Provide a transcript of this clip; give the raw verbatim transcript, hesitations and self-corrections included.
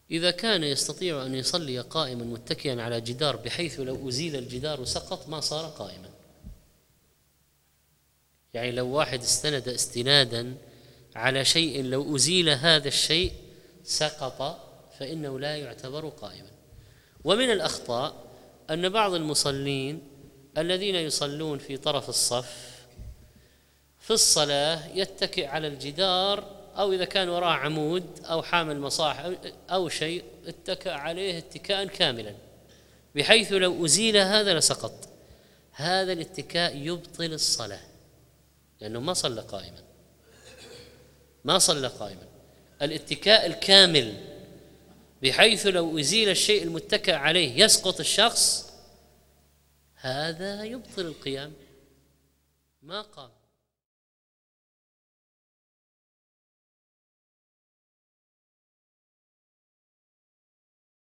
إذا كان يستطيع أن يصلي قائما متكئا على جدار بحيث لو أزيل الجدار وسقط ما صار قائما، يعني لو واحد استند استنادا على شيء لو أزيل هذا الشيء سقط فإنه لا يعتبر قائما. ومن الأخطاء أن بعض المصلين الذين يصلون في طرف الصف في الصلاة يتكئ على الجدار، أو إذا كان وراء عمود أو حامل مصاحف أو شيء اتكأ عليه اتكاء كاملا بحيث لو أزيل هذا لسقط. هذا الاتكاء يبطل الصلاة لأنه ما صلى قائما، ما صلى قائما. الاتكاء الكامل بحيث لو أزيل الشيء المتكأ عليه يسقط الشخص، هذا يبطل القيام، ما قام.